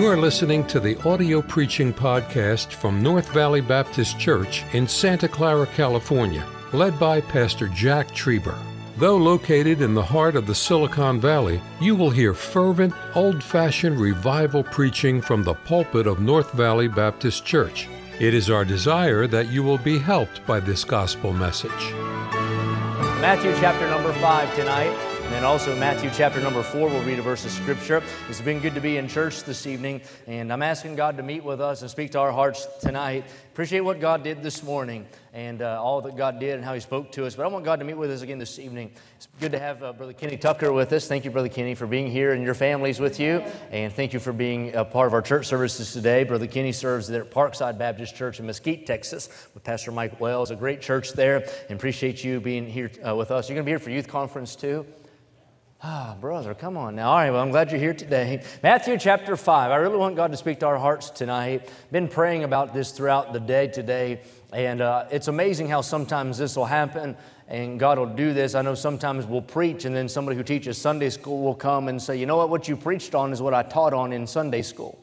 You are listening to the audio preaching podcast from North Valley Baptist Church in Santa Clara, California, led by Pastor Jack Trieber. Though located in the heart of the Silicon Valley, you will hear fervent, old-fashioned revival preaching from the pulpit of North Valley Baptist Church. It is our desire that you will be helped by this gospel message. Matthew chapter number 5 tonight. And then also Matthew chapter number 4, we'll read a verse of Scripture. It's been good to be in church this evening, and I'm asking God to meet with us and speak to our hearts tonight. Appreciate what God did this morning and all that God did and how He spoke to us. But I want God to meet with us again this evening. It's good to have Brother Kenny Tucker with us. Thank you, Brother Kenny, for being here and your families with you. And thank you for being a part of our church services today. Brother Kenny serves there at Parkside Baptist Church in Mesquite, Texas, with Pastor Mike Wells. A great church there, and appreciate you being here with us. You're going to be here for youth conference too? Brother, come on now. All right, well, I'm glad you're here today. Matthew chapter 5. I really want God to speak to our hearts tonight. Been praying about this throughout the day today, and it's amazing how sometimes this will happen, and God will do this. I know sometimes we'll preach, and then somebody who teaches Sunday school will come and say, you know what you preached on is what I taught on in Sunday school.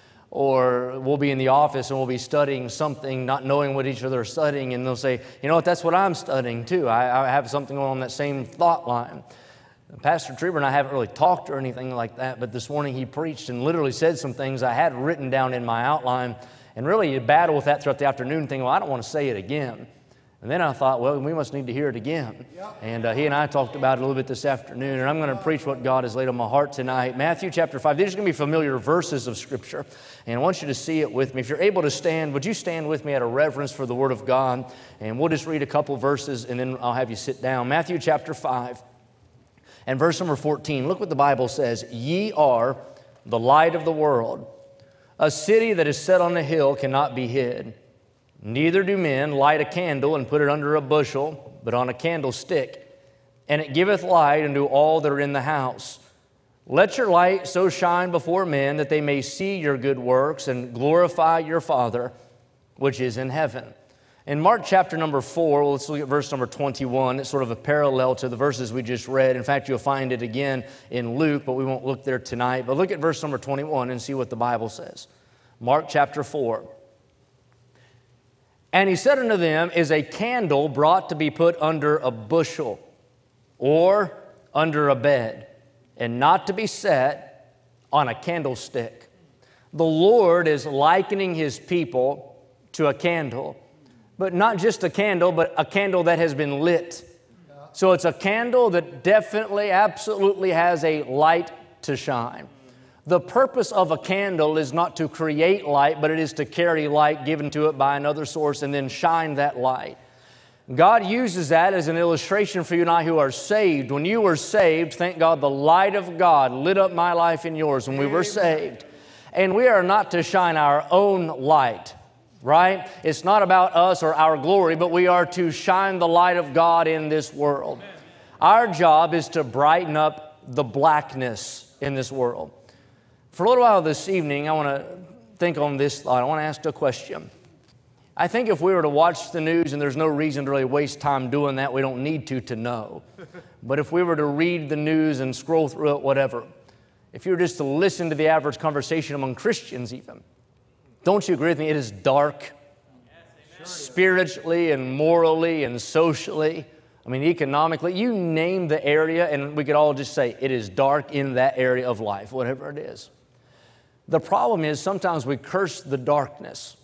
Or we'll be in the office and we'll be studying something, not knowing what each other are studying, and they'll say, you know what, that's what I'm studying too. I have something on that same thought line. Pastor Trieber and I haven't really talked or anything like that, but this morning he preached and literally said some things I had written down in my outline, and really you battle with that throughout the afternoon thinking, well, I don't want to say it again. And then I thought, well, we must need to hear it again. And he and I talked about it a little bit this afternoon, and I'm going to preach what God has laid on my heart tonight. Matthew chapter 5, these are going to be familiar verses of Scripture, and I want you to see it with me. If you're able to stand, would you stand with me out of reverence for the Word of God? And we'll just read a couple verses, and then I'll have you sit down. Matthew chapter 5. And verse number 14, look what the Bible says. Ye are the light of the world. A city that is set on a hill cannot be hid. Neither do men light a candle and put it under a bushel, but on a candlestick. And it giveth light unto all that are in the house. Let your light so shine before men that they may see your good works and glorify your Father which is in heaven. In Mark chapter number 4, let's look at verse number 21. It's sort of a parallel to the verses we just read. In fact, you'll find it again in Luke, but we won't look there tonight. But look at verse number 21 and see what the Bible says. Mark chapter 4. And he said unto them, is a candle brought to be put under a bushel or under a bed, and not to be set on a candlestick? The Lord is likening His people to a candle. But not just a candle, but a candle that has been lit. So it's a candle that definitely, absolutely has a light to shine. The purpose of a candle is not to create light, but it is to carry light given to it by another source and then shine that light. God uses that as an illustration for you and I who are saved. When you were saved, thank God, the light of God lit up my life and yours when we were saved. And we are not to shine our own light. Right? It's not about us or our glory, but we are to shine the light of God in this world. Our job is to brighten up the blackness in this world. For a little while this evening, I want to think on this thought. I want to ask a question. I think if we were to watch the news, and there's no reason to really waste time doing that, we don't need to know. But if we were to read the news and scroll through it, whatever, if you were just to listen to the average conversation among Christians even, don't you agree with me? It is dark, spiritually and morally and socially. I mean, economically. You name the area, and we could all just say it is dark in that area of life, whatever it is. The problem is sometimes we curse the darkness.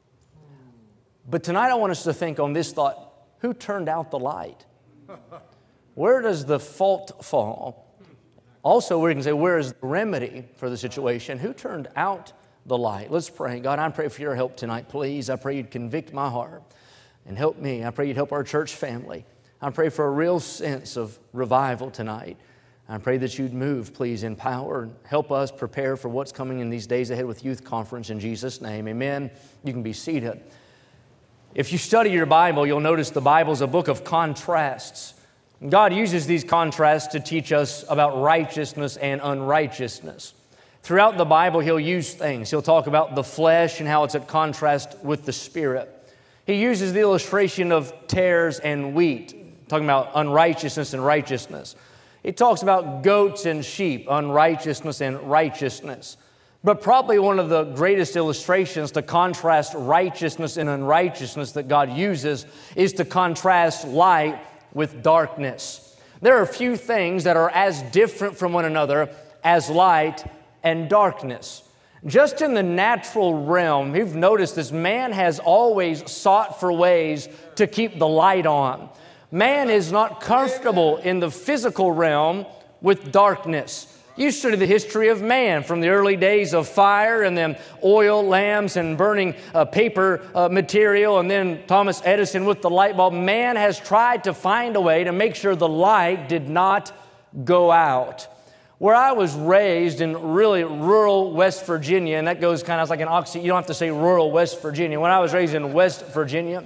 But tonight I want us to think on this thought, who turned out the light? Where does the fault fall? Also, we can say, where is the remedy for the situation? Who turned out the light? Let's pray. God, I pray for your help tonight, please. I pray you'd convict my heart and help me. I pray you'd help our church family. I pray for a real sense of revival tonight. I pray that you'd move, please, in power and help us prepare for what's coming in these days ahead with Youth Conference in Jesus' name. Amen. You can be seated. If you study your Bible, you'll notice the Bible's a book of contrasts. God uses these contrasts to teach us about righteousness and unrighteousness. Throughout the Bible, He'll use things. He'll talk about the flesh and how it's at contrast with the Spirit. He uses the illustration of tares and wheat, talking about unrighteousness and righteousness. He talks about goats and sheep, unrighteousness and righteousness. But probably one of the greatest illustrations to contrast righteousness and unrighteousness that God uses is to contrast light with darkness. There are few things that are as different from one another as light and darkness. Just in the natural realm, you've noticed this, man has always sought for ways to keep the light on. Man is not comfortable in the physical realm with darkness. You study the history of man from the early days of fire and then oil lamps and burning paper material, and then Thomas Edison with the light bulb. Man has tried to find a way to make sure the light did not go out. Where I was raised in really rural West Virginia, and that goes kind of like an oxy, you don't have to say rural West Virginia. When I was raised in West Virginia,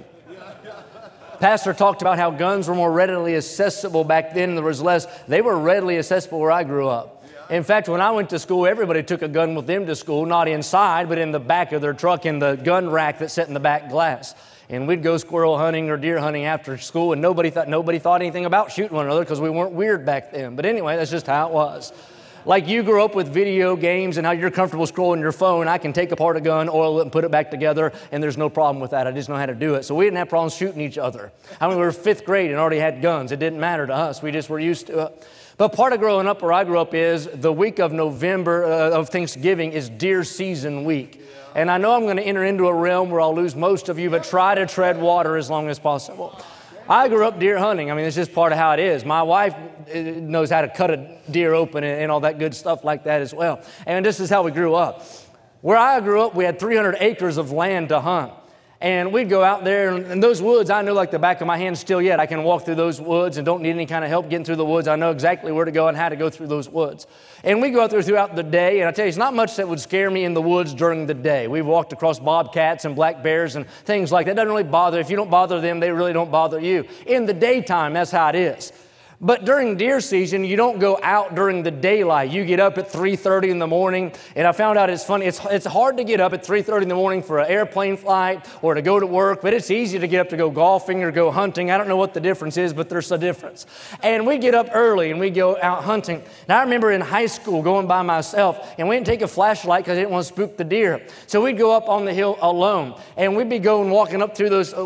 Pastor talked about how guns were more readily accessible back then. There was less. They were readily accessible where I grew up. In fact, when I went to school, everybody took a gun with them to school, not inside, but in the back of their truck in the gun rack that sat in the back glass. And we'd go squirrel hunting or deer hunting after school, and nobody thought anything about shooting one another because we weren't weird back then. But anyway, that's just how it was. Like you grew up with video games and how you're comfortable scrolling your phone, I can take apart a gun, oil it, and put it back together, and there's no problem with that. I just know how to do it. So we didn't have problems shooting each other. I mean, we were 5th grade and already had guns. It didn't matter to us. We just were used to it. But part of growing up where I grew up is the week of November of Thanksgiving is deer season week. And I know I'm going to enter into a realm where I'll lose most of you, but try to tread water as long as possible. I grew up deer hunting. I mean, it's just part of how it is. My wife knows how to cut a deer open and all that good stuff like that as well. And this is how we grew up. Where I grew up, we had 300 acres of land to hunt. And we'd go out there, and those woods, I know like the back of my hand still yet. I can walk through those woods and don't need any kind of help getting through the woods. I know exactly where to go and how to go through those woods. And we go out there throughout the day, and I tell you, it's not much that would scare me in the woods during the day. We've walked across bobcats and black bears and things like that. It doesn't really bother. If you don't bother them, they really don't bother you. In the daytime, that's how it is. But during deer season, you don't go out during the daylight. You get up at 3:30 in the morning, and I found out it's funny. It's hard to get up at 3:30 in the morning for an airplane flight or to go to work, but it's easy to get up to go golfing or go hunting. I don't know what the difference is, but there's a difference. And we get up early, and we go out hunting. Now, I remember in high school going by myself, and we didn't take a flashlight because I didn't want to spook the deer. So we'd go up on the hill alone, and we'd be walking up through those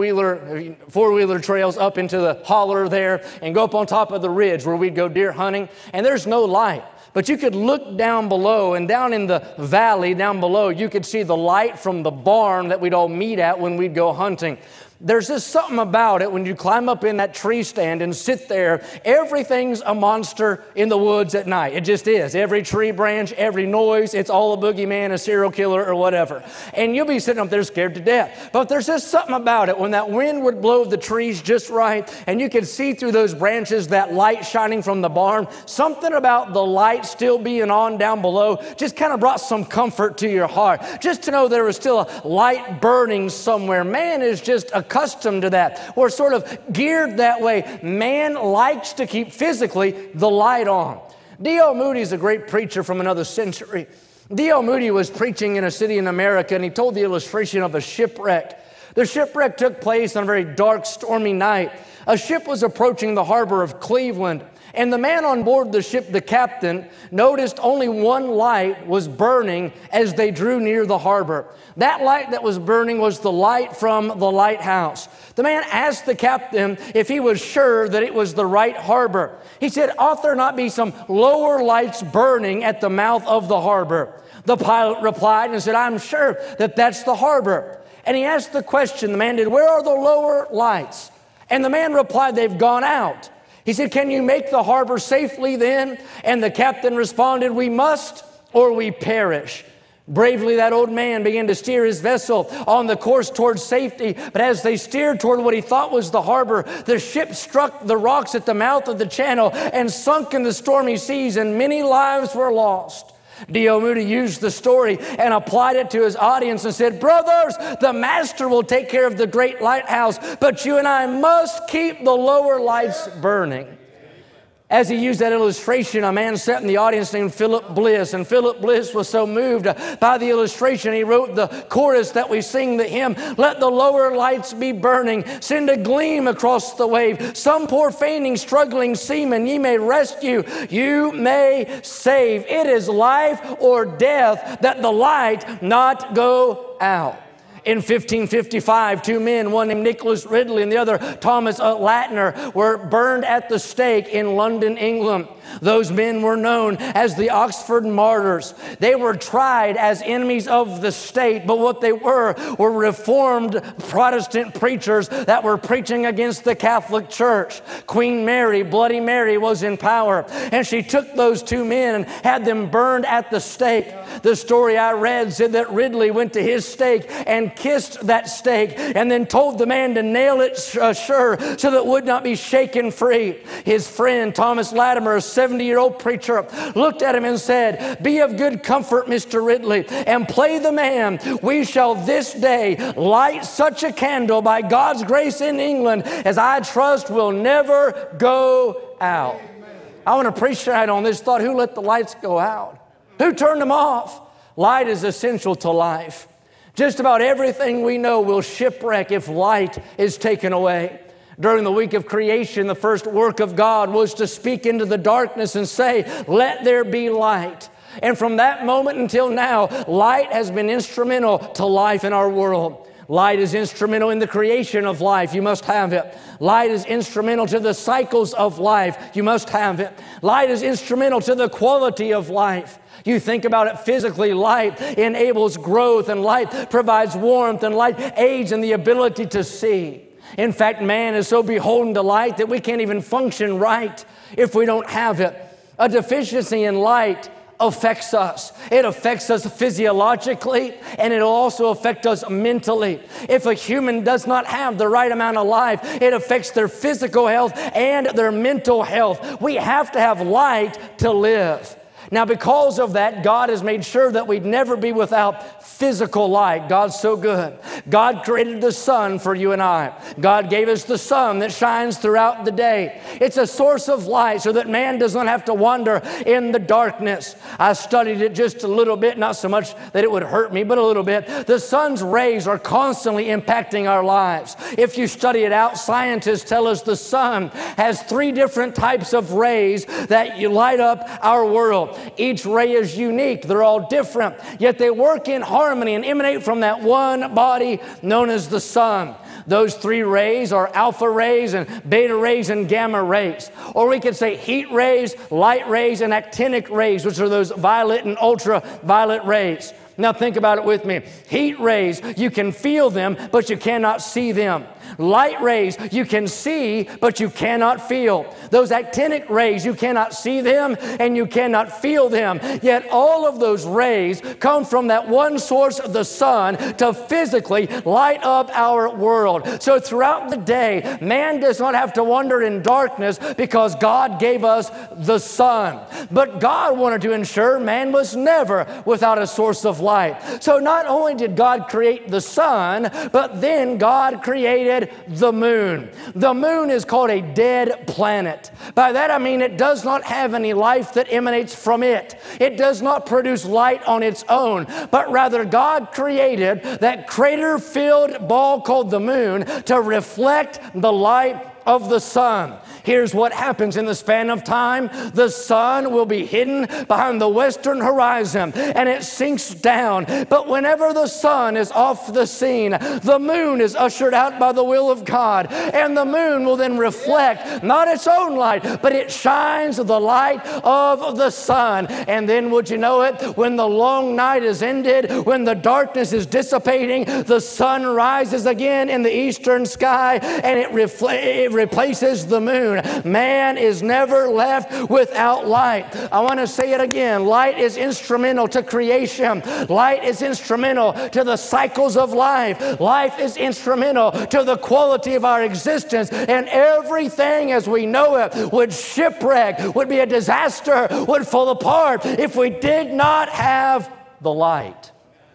four-wheeler trails up into the holler there and go up on top of the ridge where we'd go deer hunting, and there's no light. But you could look down below, and down in the valley down below, you could see the light from the barn that we'd all meet at when we'd go hunting. There's just something about it when you climb up in that tree stand and sit there. Everything's a monster in the woods at night. It just is. Every tree branch, every noise, it's all a boogeyman, a serial killer, or whatever. And you'll be sitting up there scared to death. But there's just something about it when that wind would blow the trees just right, and you could see through those branches that light shining from the barn. Something about the light still being on down below just kind of brought some comfort to your heart. Just to know there was still a light burning somewhere. Man is just accustomed to that. We're sort of geared that way. Man likes to keep physically the light on. D.L. Moody is a great preacher from another century. D.L. Moody was preaching in a city in America, and he told the illustration of a shipwreck. The shipwreck took place on a very dark, stormy night. A ship was approaching the harbor of Cleveland, and the man on board the ship, the captain, noticed only one light was burning as they drew near the harbor. That light that was burning was the light from the lighthouse. The man asked the captain if he was sure that it was the right harbor. He said, "Ought there not be some lower lights burning at the mouth of the harbor?" The pilot replied and said, "I'm sure that that's the harbor." And he asked the question, the man did, "Where are the lower lights?" And the man replied, "They've gone out." He said, "Can you make the harbor safely then?" And the captain responded, "We must or we perish." Bravely, that old man began to steer his vessel on the course towards safety. But as they steered toward what he thought was the harbor, the ship struck the rocks at the mouth of the channel and sunk in the stormy seas, and many lives were lost. D.L. Moody used the story and applied it to his audience and said, "Brothers, the master will take care of the great lighthouse, but you and I must keep the lower lights burning." As he used that illustration, a man sat in the audience named Philip Bliss. And Philip Bliss was so moved by the illustration, he wrote the chorus that we sing, the hymn, "Let the lower lights be burning, send a gleam across the wave. Some poor fainting, struggling seaman, ye may rescue, you may save. It is life or death that the light not go out." In 1555, two men, one named Nicholas Ridley and the other Thomas Latimer, were burned at the stake in London, England. Those men were known as the Oxford Martyrs. They were tried as enemies of the state, but what they were Reformed Protestant preachers that were preaching against the Catholic Church. Queen Mary, Bloody Mary, was in power, and she took those two men and had them burned at the stake. The story I read said that Ridley went to his stake and kissed that stake and then told the man to nail it sure so that it would not be shaken free. His friend, Thomas Latimer, a 70-year-old preacher, looked at him and said, "Be of good comfort, Mr. Ridley, and play the man. We shall this day light such a candle by God's grace in England as I trust will never go out." I want to preach tonight on this thought. Who let the lights go out? Who turned them off? Light is essential to life. Just about everything we know will shipwreck if light is taken away. During the week of creation, the first work of God was to speak into the darkness and say, "Let there be light." And from that moment until now, light has been instrumental to life in our world. Light is instrumental in the creation of life. You must have it. Light is instrumental to the cycles of life. You must have it. Light is instrumental to the quality of life. You think about it physically, light enables growth, and light provides warmth, and light aids in the ability to see. In fact, man is so beholden to light that we can't even function right if we don't have it. A deficiency in light affects us. It affects us physiologically, and it'll also affect us mentally. If a human does not have the right amount of light, it affects their physical health and their mental health. We have to have light to live. Now, because of that, God has made sure that we'd never be without physical light. God's so good. God created the sun for you and I. God gave us the sun that shines throughout the day. It's a source of light so that man does not have to wander in the darkness. I studied it just a little bit, not so much that it would hurt me, but a little bit. The sun's rays are constantly impacting our lives. If you study it out, scientists tell us the sun has 3 different types of rays that you light up our world. Each ray is unique. They're all different, yet they work in harmony and emanate from that one body known as the sun. Those 3 rays are alpha rays and beta rays and gamma rays. Or we could say heat rays, light rays, and actinic rays, which are those violet and ultraviolet rays. Now think about it with me. Heat rays, you can feel them, but you cannot see them. Light rays, you can see, but you cannot feel. Those actinic rays, you cannot see them and you cannot feel them. Yet all of those rays come from that one source, the sun, to physically light up our world. So throughout the day, man does not have to wander in darkness because God gave us the sun. But God wanted to ensure man was never without a source of light. So not only did God create the sun, but then God created the moon. The moon is called a dead planet. By that I mean it does not have any life that emanates from it. It does not produce light on its own, but rather God created that crater-filled ball called the moon to reflect the light of the sun. Here's what happens in the span of time. The sun will be hidden behind the western horizon and it sinks down. But whenever the sun is off the scene, the moon is ushered out by the will of God. And the moon will then reflect not its own light, but it shines the light of the sun. And then would you know it, when the long night is ended, when the darkness is dissipating, the sun rises again in the eastern sky and it replaces the moon. Man is never left without light. I want to say it again. Light is instrumental to creation. Light is instrumental to the cycles of life. Life is instrumental to the quality of our existence. And everything as we know it would shipwreck, would be a disaster, would fall apart if we did not have the light.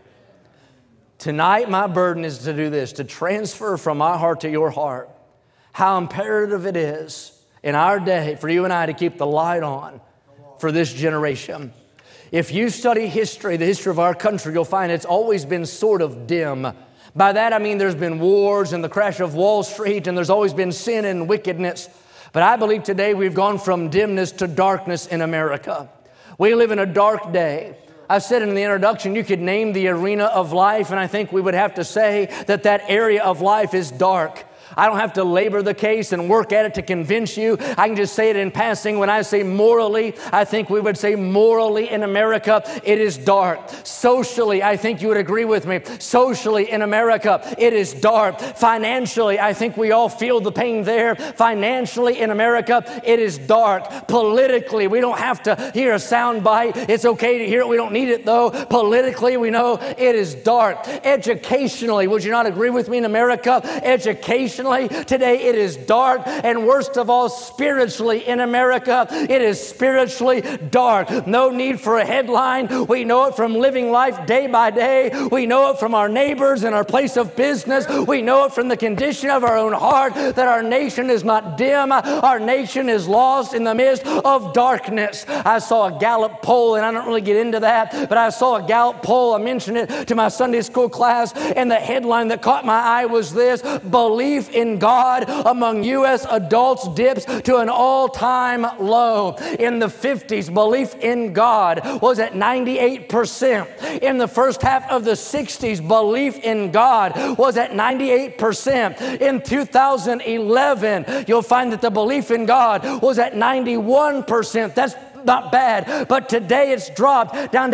Tonight, my burden is to do this, to transfer from my heart to your heart how imperative it is in our day for you and I to keep the light on for this generation. If you study history, the history of our country, you'll find it's always been sort of dim. By that I mean there's been wars and the crash of Wall Street, and there's always been sin and wickedness. But I believe today we've gone from dimness to darkness in America. We live in a dark day. I said in the introduction, you could name the arena of life, and I think we would have to say that that area of life is dark. I don't have to labor the case and work at it to convince you. I can just say it in passing. When I say morally, I think we would say morally in America, it is dark. Socially, I think you would agree with me. Socially in America, it is dark. Financially, I think we all feel the pain there. Financially in America, it is dark. Politically, we don't have to hear a sound bite. It's okay to hear it. We don't need it though. Politically, we know it is dark. Educationally, would you not agree with me in America? Educationally, today it is dark, and worst of all, spiritually in America, it is spiritually dark. No need for a headline. We know it from living life day by day. We know it from our neighbors and our place of business. We know it from the condition of our own heart that our nation is not dim. Our nation is lost in the midst of darkness. I saw a Gallup poll, and I don't really get into that, but I saw a Gallup poll. I mentioned it to my Sunday school class, and the headline that caught my eye was this: belief in God among U.S. adults dips to an all-time low. In the 50s, belief in God was at 98%. In the first half of the 60s, belief in God was at 98%. In 2011, you'll find that the belief in God was at 91%. That's not bad, but today it's dropped down to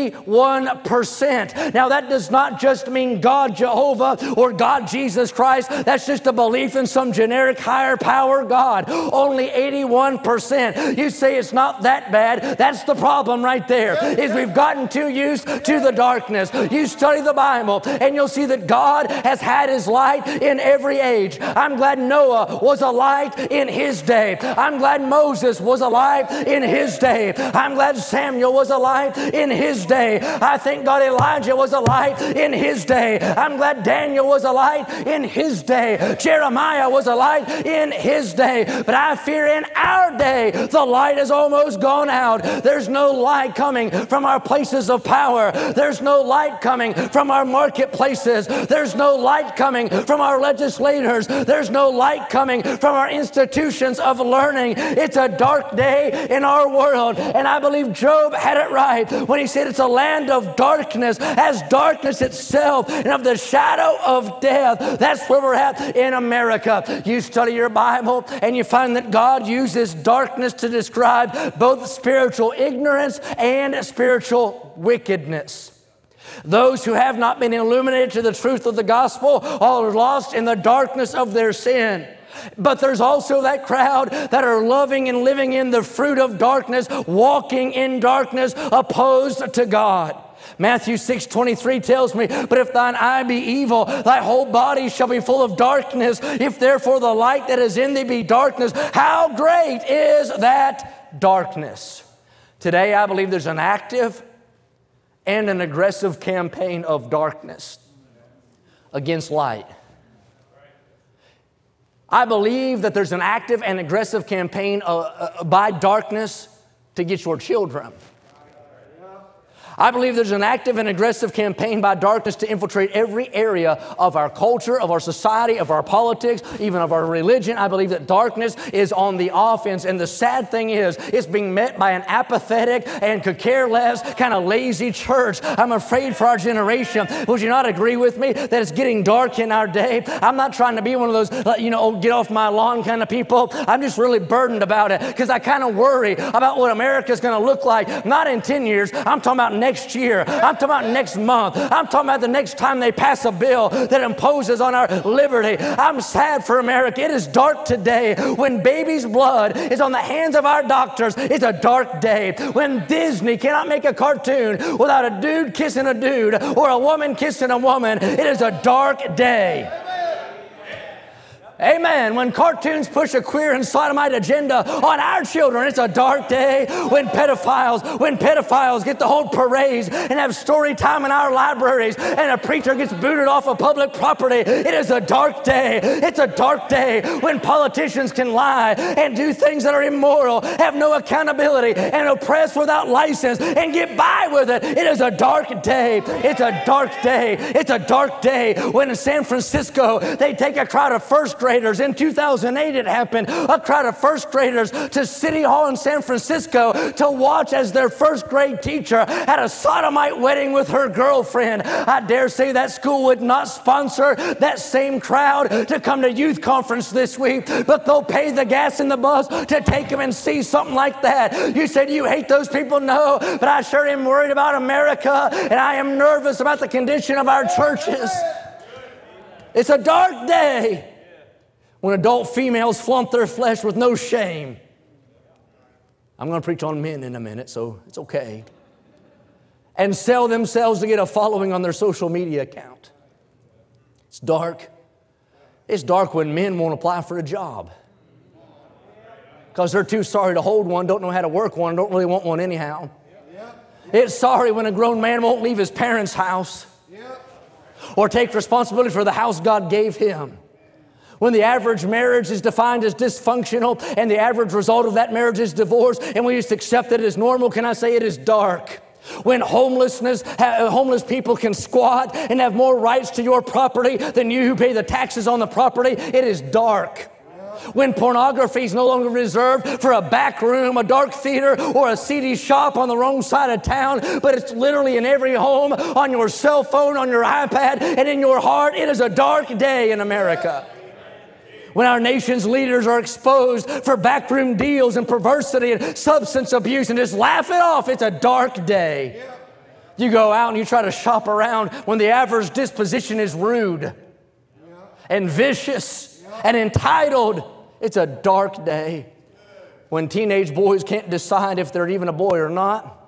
81%. Now that does not just mean God Jehovah or God Jesus Christ. That's just a belief in some generic higher power God. Only 81%. You say it's not that bad. That's the problem right there, is we've gotten too used to the darkness. You study the Bible and you'll see that God has had His light in every age. I'm glad Noah was a light in his day. I'm glad Moses was a light in his day. I'm glad Samuel was a light in his day. I thank God Elijah was a light in his day. I'm glad Daniel was a light in his day. Jeremiah was a light in his day. But I fear in our day, the light has almost gone out. There's no light coming from our places of power. There's no light coming from our marketplaces. There's no light coming from our legislators. There's no light coming from our institutions of learning. It's a dark day in our world. And I believe Job had it right when he said it's a land of darkness, as darkness itself, and of the shadow of death. That's where we're at in America. You study your Bible and you find that God uses darkness to describe both spiritual ignorance and spiritual wickedness. Those who have not been illuminated to the truth of the gospel are lost in the darkness of their sin. But there's also that crowd that are loving and living in the fruit of darkness, walking in darkness, opposed to God. Matthew 6:23 tells me, but if thine eye be evil, thy whole body shall be full of darkness. If therefore the light that is in thee be darkness, how great is that darkness? Today I believe there's an active and an aggressive campaign of darkness against light. I believe that there's an active and aggressive campaign by darkness to get your children. I believe there's an active and aggressive campaign by darkness to infiltrate every area of our culture, of our society, of our politics, even of our religion. I believe that darkness is on the offense. And the sad thing is, it's being met by an apathetic and could care less kind of lazy church. I'm afraid for our generation. Would you not agree with me that it's getting dark in our day? I'm not trying to be one of those, get off my lawn kind of people. I'm just really burdened about it because I kind of worry about what America's going to look like, not in 10 years. I'm talking about next year. I'm talking about next month. I'm talking about the next time they pass a bill that imposes on our liberty. I'm sad for America. It is dark today. When baby's blood is on the hands of our doctors, it's a dark day. When Disney cannot make a cartoon without a dude kissing a dude or a woman kissing a woman, it is a dark day. Amen. When cartoons push a queer and sodomite agenda on our children, it's a dark day. When pedophiles get to hold parades and have story time in our libraries and a preacher gets booted off of public property, it is a dark day. It's a dark day. When politicians can lie and do things that are immoral, have no accountability, and oppress without license and get by with it, it is a dark day. It's a dark day. It's a dark day. When in San Francisco, they take a crowd of first graders. In 2008 it happened. A crowd of first graders to City Hall in San Francisco to watch as their first grade teacher had a sodomite wedding with her girlfriend. I dare say that school would not sponsor that same crowd to come to youth conference this week, but they'll pay the gas in the bus to take them and see something like that. You said you hate those people? No, but I sure am worried about America, and I am nervous about the condition of our churches. It's a dark day when adult females flaunt their flesh with no shame. I'm going to preach on men in a minute, so it's okay. And sell themselves to get a following on their social media account. It's dark. It's dark when men won't apply for a job because they're too sorry to hold one, don't know how to work one, don't really want one anyhow. It's sorry when a grown man won't leave his parents' house or take responsibility for the house God gave him. When the average marriage is defined as dysfunctional and the average result of that marriage is divorce and we just accept it as normal, can I say it is dark? When homeless people can squat and have more rights to your property than you who pay the taxes on the property, it is dark. When pornography is no longer reserved for a back room, a dark theater, or a CD shop on the wrong side of town, but it's literally in every home, on your cell phone, on your iPad, and in your heart, it is a dark day in America. When our nation's leaders are exposed for backroom deals and perversity and substance abuse and just laugh it off, it's a dark day. You go out and you try to shop around when the average disposition is rude and vicious and entitled. It's a dark day. When teenage boys can't decide if they're even a boy or not,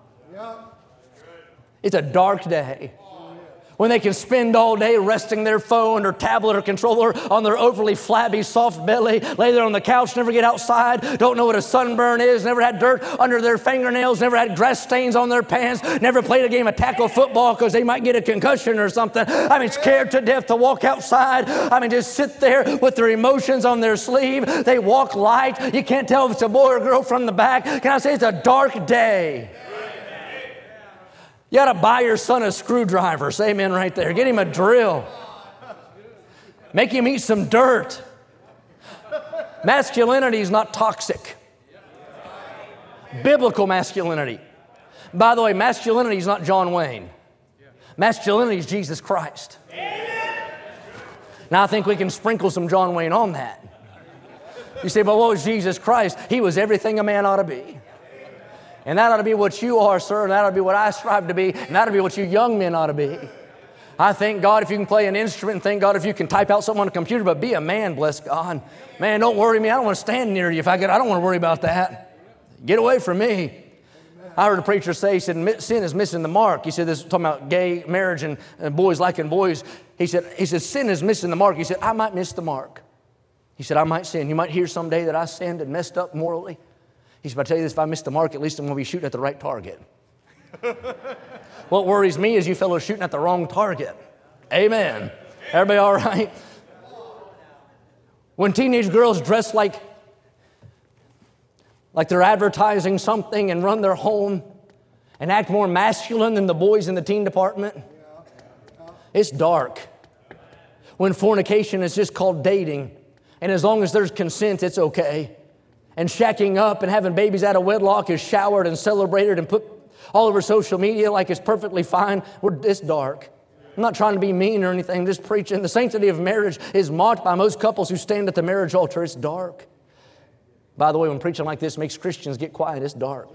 it's a dark day. When they can spend all day resting their phone or tablet or controller on their overly flabby, soft belly, lay there on the couch, never get outside, don't know what a sunburn is, never had dirt under their fingernails, never had grass stains on their pants, never played a game of tackle football because they might get a concussion or something. I mean, scared to death to walk outside. I mean, just sit there with their emotions on their sleeve. They walk light. You can't tell if it's a boy or girl from the back. Can I say it's a dark day? You ought to buy your son a screwdriver. Say amen right there. Get him a drill. Make him eat some dirt. Masculinity is not toxic. Biblical masculinity. By the way, masculinity is not John Wayne. Masculinity is Jesus Christ. Now I think we can sprinkle some John Wayne on that. You say, but what was Jesus Christ? He was everything a man ought to be. And that ought to be what you are, sir, and that ought to be what I strive to be, and that ought to be what you young men ought to be. I thank God if you can play an instrument, and thank God if you can type out something on a computer, but be a man, bless God. Man, don't worry me. I don't want to stand near you. I don't want to worry about that. Get away from me. I heard a preacher say, he said, sin is missing the mark. He said, this is talking about gay marriage and boys liking boys. He said, sin is missing the mark. He said, I might miss the mark. He said, I might sin. You might hear someday that I sinned and messed up morally. He said, I tell you this, if I miss the mark, at least I'm going to be shooting at the right target. What worries me is you fellows shooting at the wrong target. Amen. Everybody all right? When teenage girls dress like they're advertising something and run their home and act more masculine than the boys in the teen department, it's dark. When fornication is just called dating, and as long as there's consent, it's okay. And shacking up and having babies out of wedlock is showered and celebrated and put all over social media like it's perfectly fine. It's dark. I'm not trying to be mean or anything, I'm just preaching. The sanctity of marriage is mocked by most couples who stand at the marriage altar. It's dark. By the way, when preaching like this makes Christians get quiet, it's dark.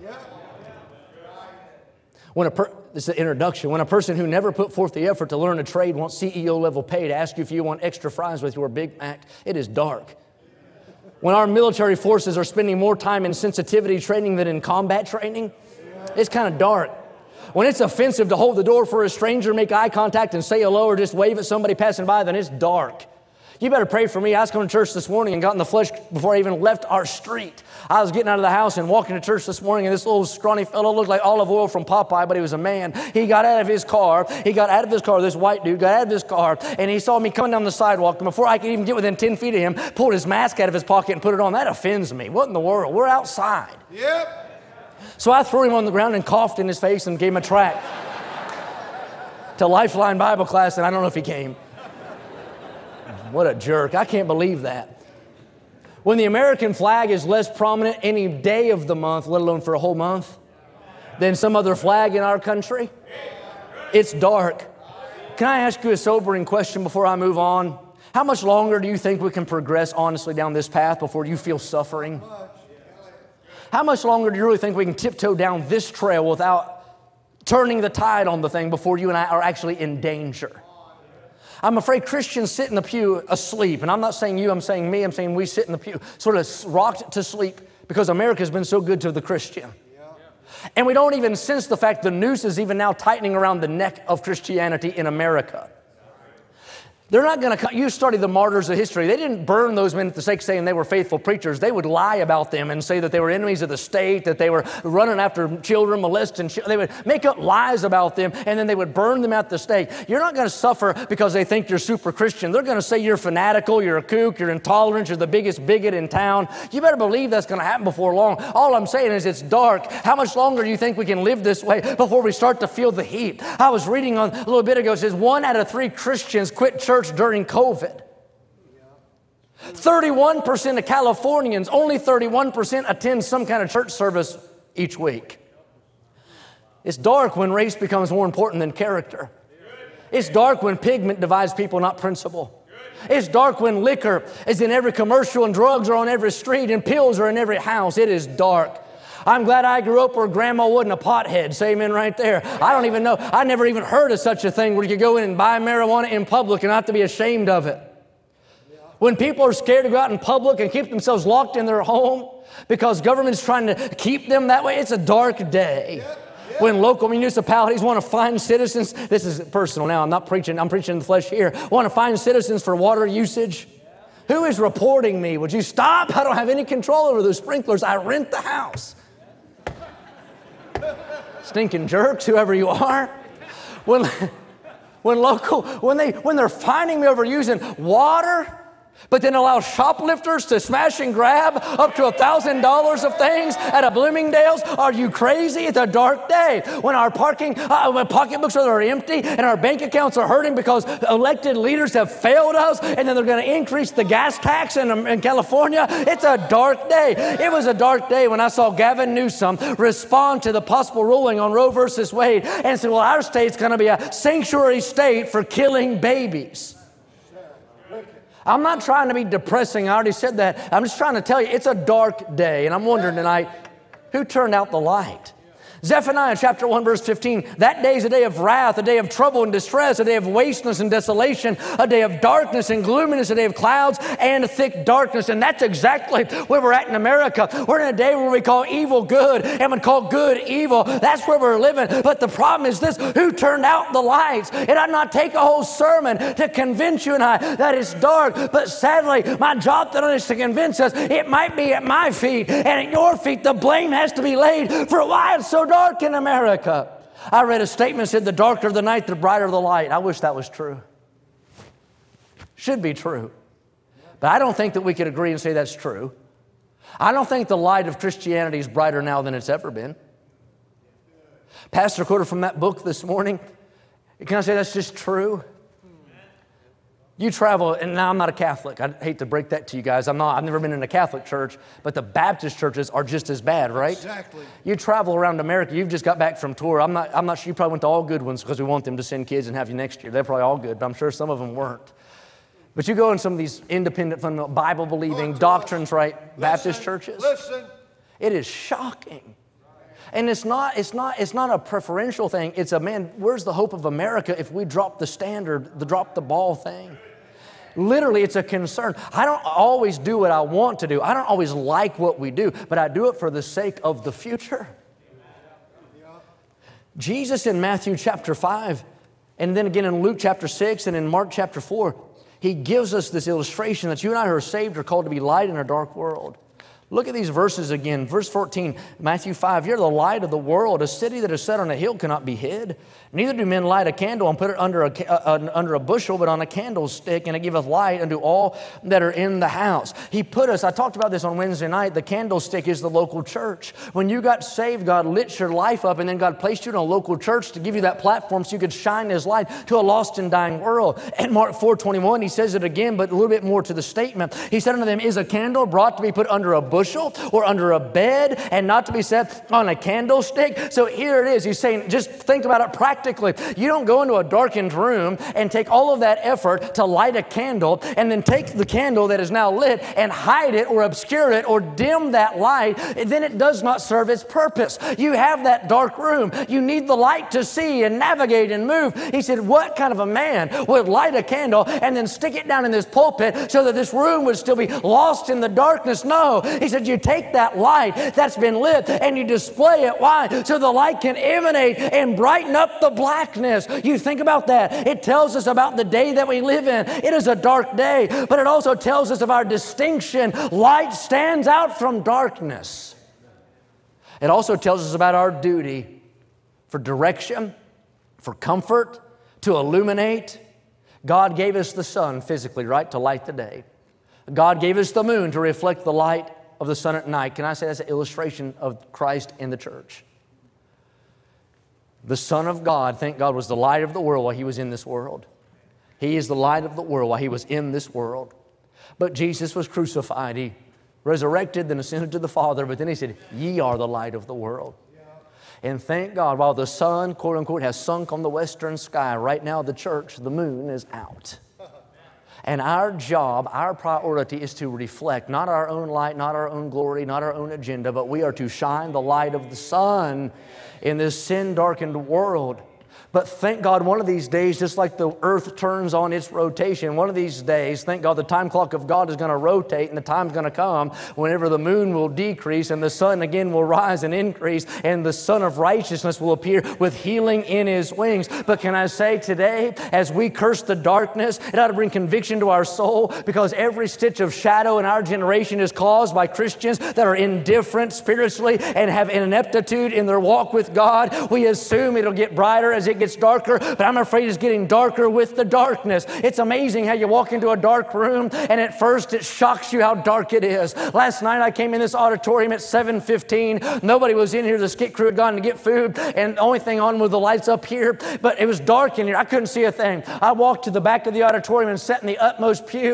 This is an introduction. When a person who never put forth the effort to learn a trade wants CEO level pay to ask you if you want extra fries with your Big Mac, it is dark. When our military forces are spending more time in sensitivity training than in combat training, it's kind of dark. When it's offensive to hold the door for a stranger, make eye contact and say hello or just wave at somebody passing by, then it's dark. You better pray for me. I was coming to church this morning and got in the flesh before I even left our street. I was getting out of the house and walking to church this morning, and this little scrawny fellow looked like olive oil from Popeye, but he was a man. He got out of his car. This white dude got out of his car, and he saw me coming down the sidewalk, and before I could even get within 10 feet of him, pulled his mask out of his pocket and put it on. That offends me. What in the world? We're outside. Yep. So I threw him on the ground and coughed in his face and gave him a tract to Lifeline Bible class, and I don't know if he came. What a jerk. I can't believe that. When the American flag is less prominent any day of the month, let alone for a whole month, than some other flag in our country, it's dark. Can I ask you a sobering question before I move on? How much longer do you think we can progress honestly down this path before you feel suffering? How much longer do you really think we can tiptoe down this trail without turning the tide on the thing before you and I are actually in danger? I'm afraid Christians sit in the pew asleep. And I'm not saying you, I'm saying me, I'm saying we sit in the pew, sort of rocked to sleep because America's been so good to the Christian. And we don't even sense the fact the noose is even now tightening around the neck of Christianity in America. They're not going to, you study the martyrs of history. They didn't burn those men for the sake of saying they were faithful preachers. They would lie about them and say that they were enemies of the state, that they were running after children, molesting children. They would make up lies about them, and then they would burn them at the stake. You're not going to suffer because they think you're super Christian. They're going to say you're fanatical, you're a kook, you're intolerant, you're the biggest bigot in town. You better believe that's going to happen before long. All I'm saying is it's dark. How much longer do you think we can live this way before we start to feel the heat? I was reading a little bit ago, it says 1 out of 3 Christians quit church during COVID. 31% of Californians, only 31% attend some kind of church service each week. It's dark when race becomes more important than character. It's dark when pigment divides people, not principle. It's dark when liquor is in every commercial and drugs are on every street and pills are in every house. It is dark. I'm glad I grew up where grandma wasn't a pothead. Say amen right there. I don't even know. I never even heard of such a thing where you could go in and buy marijuana in public and not have to be ashamed of it. When people are scared to go out in public and keep themselves locked in their home because government's trying to keep them that way, it's a dark day. When local municipalities want to fine citizens, this is personal now, I'm preaching in the flesh here, want to fine citizens for water usage. Who is reporting me? Would you stop? I don't have any control over those sprinklers. I rent the house. Stinking jerks, whoever you are. When they're finding me over using water, but then allow shoplifters to smash and grab up to $1,000 of things at a Bloomingdale's. Are you crazy? It's a dark day. When our pocketbooks are empty and our bank accounts are hurting because elected leaders have failed us, and then they're going to increase the gas tax in California. It's a dark day. It was a dark day when I saw Gavin Newsom respond to the possible ruling on Roe versus Wade and said, well, our state's going to be a sanctuary state for killing babies. I'm not trying to be depressing. I already said that. I'm just trying to tell you it's a dark day. And I'm wondering tonight, who turned out the light? Zephaniah chapter 1 verse 15, that day is a day of wrath, a day of trouble and distress, a day of wasteness and desolation, a day of darkness and gloominess, a day of clouds and thick darkness. And that's exactly where we're at in America. We're in a day where we call evil good and we call good evil. That's where we're living. But the problem is this, who turned out the lights? It ought not take a whole sermon to convince you and I that it's dark. But sadly, my job tonight is to convince us it might be at my feet and at your feet. The blame has to be laid for why it's so dark in America. I read a statement that said, the darker the night, the brighter the light. I wish that was true. Should be true. But I don't think that we could agree and say that's true. I don't think the light of Christianity is brighter now than it's ever been. Pastor quoted from that book this morning. Can I say that's just true? You travel, and now I'm not a Catholic. I hate to break that to you guys. I've never been in a Catholic church, but the Baptist churches are just as bad, right? Exactly. You travel around America. You've just got back from tour. I'm not sure you probably went to all good ones because we want them to send kids and have you next year. They're probably all good, but I'm sure some of them weren't. But you go in some of these independent, fundamental, Bible-believing, doctrines-right Baptist churches. Listen. It is shocking. And it's not a preferential thing. It's man, where's the hope of America if we drop the standard, drop the ball thing? Literally, it's a concern. I don't always do what I want to do. I don't always like what we do, but I do it for the sake of the future. Jesus in Matthew chapter 5, and then again in Luke chapter 6, and in Mark chapter 4, He gives us this illustration that you and I who are saved are called to be light in a dark world. Look at these verses again. Verse 14, Matthew 5, you're the light of the world. A city that is set on a hill cannot be hid. Neither do men light a candle and put it under a bushel, but on a candlestick, and it giveth light unto all that are in the house. He put us, I talked about this on Wednesday night, the candlestick is the local church. When you got saved, God lit your life up, and then God placed you in a local church to give you that platform so you could shine His light to a lost and dying world. And Mark 4:21, He says it again, but a little bit more to the statement. He said unto them, is a candle brought to be put under a bushel or under a bed and not to be set on a candlestick? So here it is. He's saying, just think about it practically. You don't go into a darkened room and take all of that effort to light a candle and then take the candle that is now lit and hide it or obscure it or dim that light. Then it does not serve its purpose. You have that dark room. You need the light to see and navigate and move. He said, what kind of a man would light a candle and then stick it down in this pulpit so that this room would still be lost in the darkness? No. He said, you take that light that's been lit and you display it. Why? So the light can emanate and brighten up the blackness. You think about that. It tells us about the day that we live in. It is a dark day, but it also tells us of our distinction. Light stands out from darkness. It also tells us about our duty for direction, for comfort, to illuminate. God gave us the sun physically, right, to light the day. God gave us the moon to reflect the light of the sun at night. Can I say that's an illustration of Christ in the church? The Son of God, thank God, was the light of the world while He was in this world. He is the light of the world while He was in this world. But Jesus was crucified. He resurrected, then ascended to the Father. But then He said, ye are the light of the world. And thank God, while the sun, quote unquote, has sunk on the western sky, right now the church, the moon is out. And our job, our priority is to reflect not our own light, not our own glory, not our own agenda, but we are to shine the light of the sun in this sin-darkened world. But thank God one of these days, just like the earth turns on its rotation, one of these days, thank God the time clock of God is going to rotate and the time's going to come whenever the moon will decrease and the sun again will rise and increase and the Son of Righteousness will appear with healing in His wings. But can I say today, as we curse the darkness, it ought to bring conviction to our soul, because every stitch of shadow in our generation is caused by Christians that are indifferent spiritually and have an ineptitude in their walk with God. We assume it'll get brighter as it gets darker, but I'm afraid it's getting darker with the darkness. It's amazing how you walk into a dark room and at first it shocks you how dark it is. Last night I came in this auditorium at 7:15. Nobody was in here. The skit crew had gone to get food and the only thing on was the lights up here, but it was dark in here. I couldn't see a thing. I walked to the back of the auditorium and sat in the utmost pew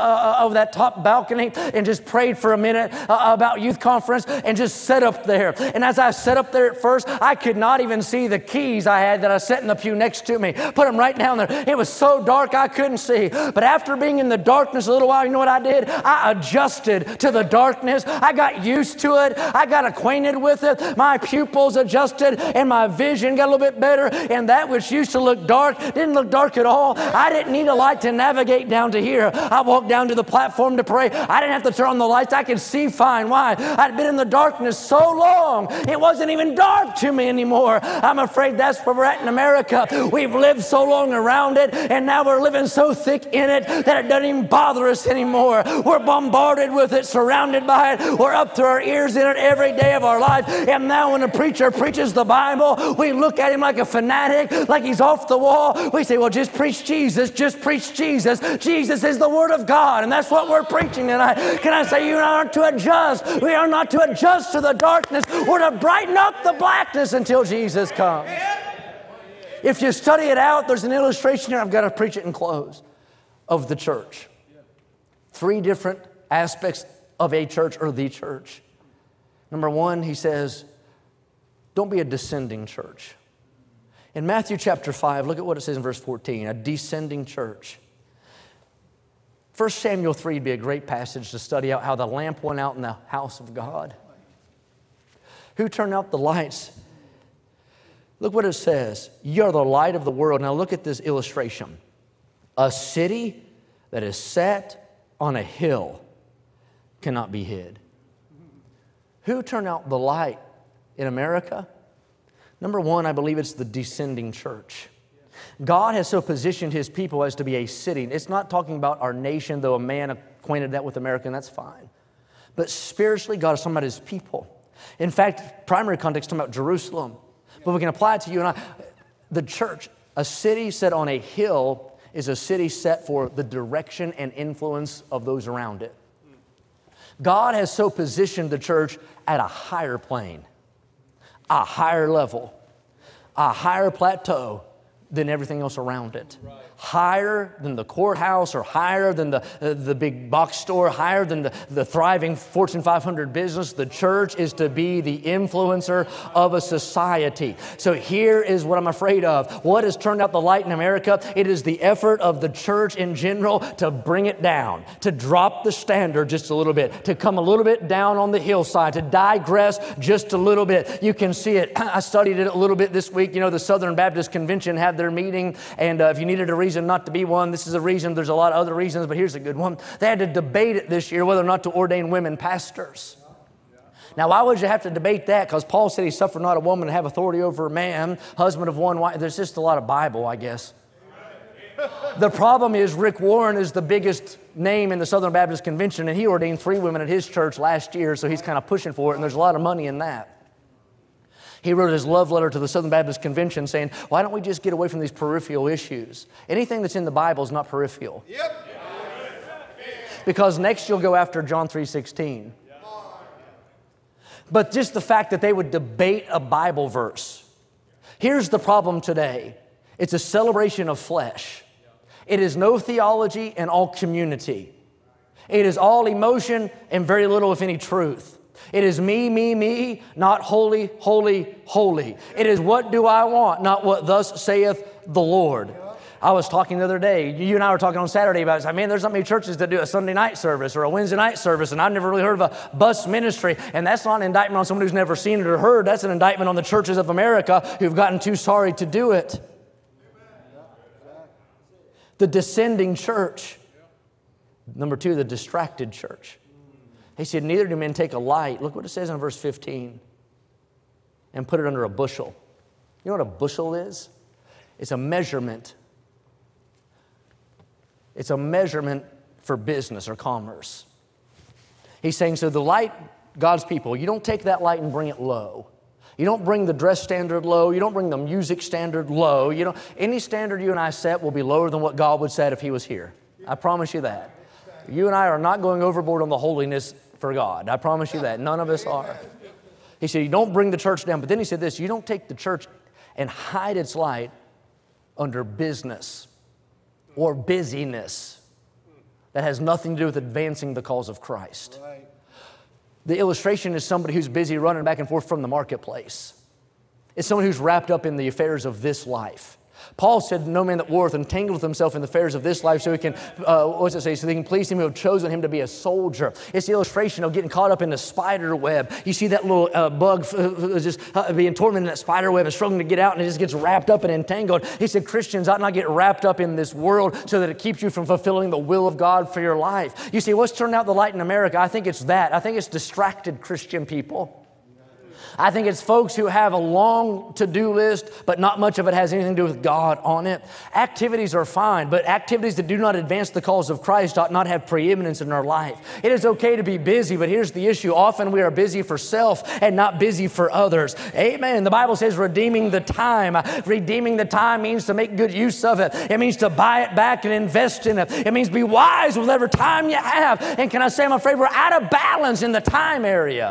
of that top balcony and just prayed for a minute about youth conference and just sat up there. And as I sat up there at first, I could not even see the keys I had that I sat in the pew next to me. Put them right down there. It was so dark I couldn't see. But after being in the darkness a little while, you know what I did? I adjusted to the darkness. I got used to it. I got acquainted with it. My pupils adjusted and my vision got a little bit better. And that which used to look dark didn't look dark at all. I didn't need a light to navigate down to here. I walked down to the platform to pray. I didn't have to turn on the lights. I could see fine. Why? I'd been in the darkness so long. It wasn't even dark to me anymore. I'm afraid that's where we're at in America. We've lived so long around it, and now we're living so thick in it that it doesn't even bother us anymore. We're bombarded with it, surrounded by it. We're up to our ears in it every day of our life. And now when a preacher preaches the Bible, we look at him like a fanatic, like he's off the wall. We say, well, just preach Jesus. Just preach Jesus. Jesus is the Word of God, and that's what we're preaching tonight. Can I say you and I aren't to adjust? We are not to adjust to the darkness. We're to brighten up the blackness until Jesus comes. If you study it out, there's an illustration here. I've got to preach it and close, of the church. 3 different aspects of a church or the church. Number 1, he says, don't be a descending church. In Matthew chapter 5, look at what it says in verse 14, a descending church. 1 Samuel 3 would be a great passage to study out how the lamp went out in the house of God. Who turned out the lights? Look what it says. You're the light of the world. Now look at this illustration. A city that is set on a hill cannot be hid. Who turned out the light in America? Number 1, I believe it's the descending church. God has so positioned His people as to be a city. It's not talking about our nation, though a man acquainted that with America, and that's fine. But spiritually, God is talking about His people. In fact, primary context is talking about Jerusalem. But we can apply it to you and I. The church, a city set on a hill, is a city set for the direction and influence of those around it. God has so positioned the church at a higher plane, a higher level, a higher plateau than everything else around it. Right. Higher than the courthouse, or higher than the big box store, higher than the thriving Fortune 500 business. The church is to be the influencer of a society. So here is what I'm afraid of. What has turned out the light in America? It is the effort of the church in general to bring it down, to drop the standard just a little bit, to come a little bit down on the hillside, to digress just a little bit. You can see it. I studied it a little bit this week. You know, the Southern Baptist Convention had their meeting, and if you needed a reason not to be one, this is a reason. There's a lot of other reasons, but here's a good one. They had to debate it this year whether or not to ordain women pastors. Now, why would you have to debate that? Because Paul said he suffered not a woman to have authority over a man, husband of one wife. There's just a lot of Bible, I guess. The problem is Rick Warren is the biggest name in the Southern Baptist Convention, and he ordained 3 women at his church last year, so he's kind of pushing for it, and there's a lot of money in that. He wrote his love letter to the Southern Baptist Convention saying, why don't we just get away from these peripheral issues? Anything that's in the Bible is not peripheral. Yep. Because next you'll go after John 3:16. But just the fact that they would debate a Bible verse. Here's the problem today. It's a celebration of flesh. It is no theology and all community. It is all emotion and very little, if any, truth. It is me, not holy, holy, holy. It is what do I want, not what thus saith the Lord. I was talking the other day, you and I were talking on Saturday about it. I mean, there's not many churches that do a Sunday night service or a Wednesday night service, and I've never really heard of a bus ministry. And that's not an indictment on someone who's never seen it or heard. That's an indictment on the churches of America who've gotten too sorry to do it. The descending church. Number 2, the distracted church. He said, neither do men take a light. Look what it says in verse 15. And put it under a bushel. You know what a bushel is? It's a measurement. It's a measurement for business or commerce. He's saying, so the light, God's people, you don't take that light and bring it low. You don't bring the dress standard low. You don't bring the music standard low. You know, any standard you and I set will be lower than what God would set if He was here. I promise you that. You and I are not going overboard on the holiness for God. I promise you that. None of us are. He said, you don't bring the church down. But then he said this, you don't take the church and hide its light under business or busyness that has nothing to do with advancing the cause of Christ. The illustration is somebody who's busy running back and forth from the marketplace. It's someone who's wrapped up in the affairs of this life. Paul said, no man that warreth entangleth himself in the affairs of this life so he can, what's it say? So they can please him who have chosen him to be a soldier. It's the illustration of getting caught up in the spider web. You see that little bug just being tormented in that spider web and struggling to get out, and it just gets wrapped up and entangled. He said Christians ought not get wrapped up in this world so that it keeps you from fulfilling the will of God for your life. You see, what's turned out the light in America? I think it's that. I think it's distracted Christian people. I think it's folks who have a long to-do list, but not much of it has anything to do with God on it. Activities are fine, but activities that do not advance the cause of Christ ought not have preeminence in our life. It is okay to be busy, but here's the issue. Often we are busy for self and not busy for others. Amen. The Bible says redeeming the time. Redeeming the time means to make good use of it. It means to buy it back and invest in it. It means be wise with every time you have. And can I say, I'm afraid we're out of balance in the time area.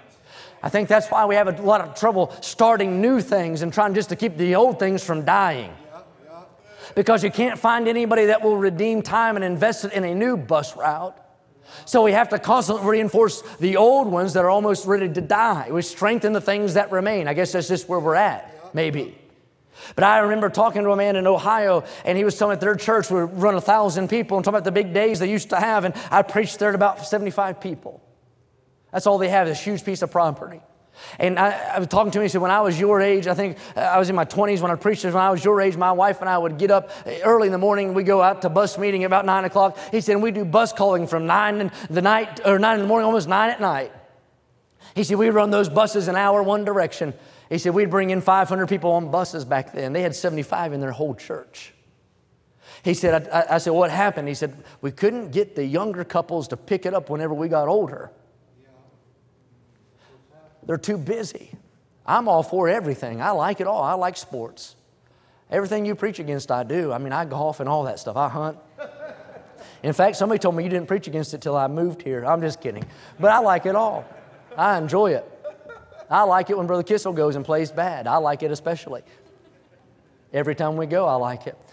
I think that's why we have a lot of trouble starting new things and trying just to keep the old things from dying. Because you can't find anybody that will redeem time and invest it in a new bus route. So we have to constantly reinforce the old ones that are almost ready to die. We strengthen the things that remain. I guess that's just where we're at, maybe. But I remember talking to a man in Ohio, and he was telling me that their church would run 1,000 people and talking about the big days they used to have, and I preached there to about 75 people. That's all they have, this huge piece of property. And I was talking to him, he said, when I was your age, I think I was in my 20s when I preached this, when I was your age, my wife and I would get up early in the morning, we go out to bus meeting at about 9 o'clock. He said, and we do bus calling from 9 in the morning, almost 9 at night. He said, we run those buses an hour one direction. He said, we'd bring in 500 people on buses back then. They had 75 in their whole church. He said, I said, what happened? He said, we couldn't get the younger couples to pick it up whenever we got older. They're too busy. I'm all for everything. I like it all. I like sports. Everything you preach against, I do. I mean, I golf and all that stuff. I hunt. In fact, somebody told me you didn't preach against it till I moved here. I'm just kidding. But I like it all. I enjoy it. I like it when Brother Kissel goes and plays bad. I like it especially. Every time we go, I like it.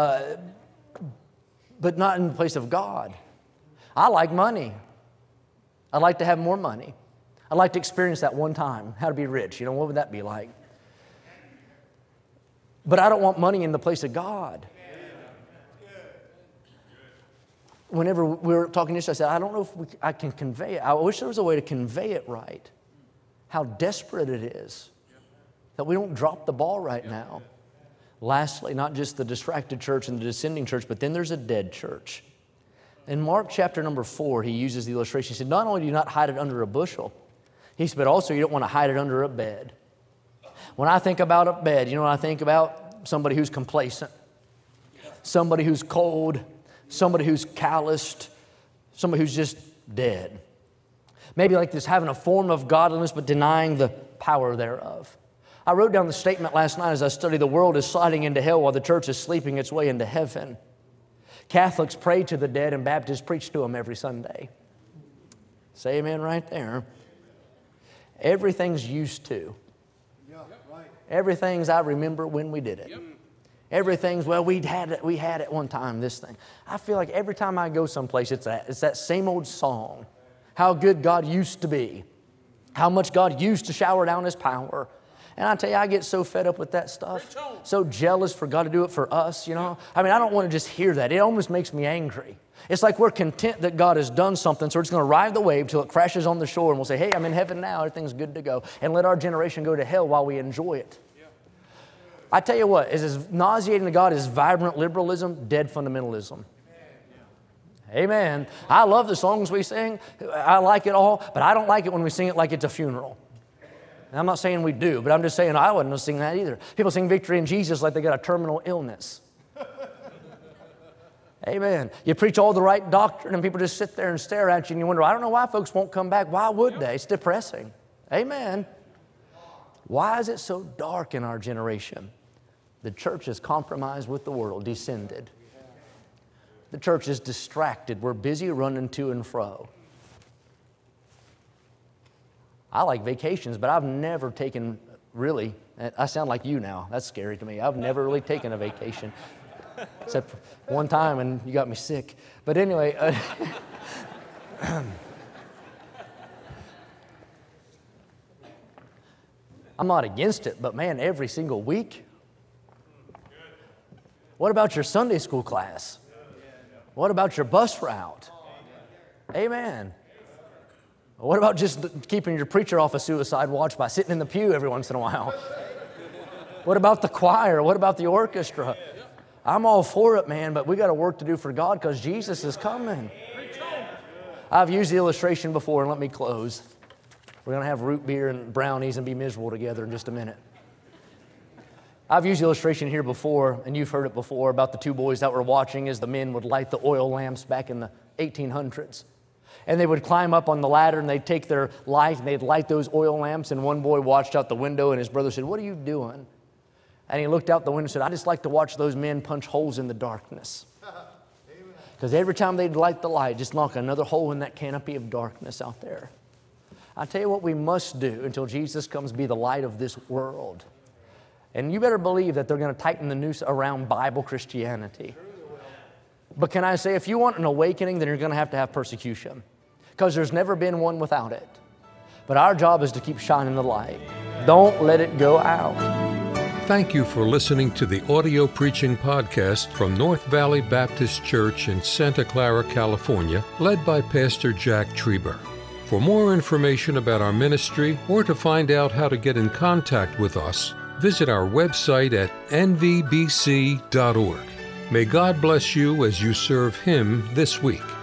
But not in the place of God. I like money. I'd like to have more money. I'd like to experience that one time, how to be rich. You know, what would that be like? But I don't want money in the place of God. Whenever we were talking this, I said, I don't know if I can convey it. I wish there was a way to convey it right. How desperate it is that we don't drop the ball right now. Lastly, not just the distracted church and the descending church, but then there's a dead church. In Mark chapter number 4, he uses the illustration. He said, not only do you not hide it under a bushel, he said, but also you don't want to hide it under a bed. When I think about a bed, you know what I think about? Somebody who's complacent, somebody who's cold, somebody who's calloused, somebody who's just dead. Maybe like this, having a form of godliness but denying the power thereof. I wrote down the statement last night as I studied, the world is sliding into hell while the church is sleeping its way into heaven. Catholics pray to the dead and Baptists preach to them every Sunday. Say amen right there. Everything's used to. Everything's I remember when we did it. Everything's, well, we had it one time, this thing. I feel like every time I go someplace, it's that same old song. How good God used to be. How much God used to shower down His power. And I tell you, I get so fed up with that stuff. So jealous for God to do it for us, you know. I mean, I don't want to just hear that. It almost makes me angry. It's like we're content that God has done something, so we're just going to ride the wave till it crashes on the shore, and we'll say, hey, I'm in heaven now, everything's good to go. And let our generation go to hell while we enjoy it. I tell you what, is as nauseating to God as vibrant liberalism, dead fundamentalism. Amen. I love the songs we sing. I like it all, but I don't like it when we sing it like it's a funeral. And I'm not saying we do, but I'm just saying I wouldn't sing that either. People sing Victory in Jesus like they got a terminal illness. Amen. You preach all the right doctrine and people just sit there and stare at you and you wonder, I don't know why folks won't come back. Why would they? It's depressing. Amen. Why is it so dark in our generation? The church is compromised with the world, descended. The church is distracted. We're busy running to and fro. I like vacations, but I've never taken, really, I sound like you now. That's scary to me. I've never really taken a vacation, except for one time and you got me sick. But anyway, I'm not against it, but man, every single week. What about your Sunday school class? What about your bus route? Amen. What about just keeping your preacher off a suicide watch by sitting in the pew every once in a while? What about the choir? What about the orchestra? I'm all for it, man, but we got a work to do for God because Jesus is coming. I've used the illustration before, and let me close. We're going to have root beer and brownies and be miserable together in just a minute. I've used the illustration here before, and you've heard it before, about the two boys that were watching as the men would light the oil lamps back in the 1800s. And they would climb up on the ladder, and they'd take their light, and they'd light those oil lamps, and one boy watched out the window, and his brother said, what are you doing? And he looked out the window and said, I just like to watch those men punch holes in the darkness. Because every time they'd light the light, just knock another hole in that canopy of darkness out there. I tell you what we must do until Jesus comes, be the light of this world. And you better believe that they're going to tighten the noose around Bible Christianity. But can I say, if you want an awakening, then you're going to have persecution. Because there's never been one without it. But our job is to keep shining the light. Don't let it go out. Thank you for listening to the audio preaching podcast from North Valley Baptist Church in Santa Clara, California, led by Pastor Jack Trieber. For more information about our ministry or to find out how to get in contact with us, visit our website at nvbc.org. May God bless you as you serve Him this week.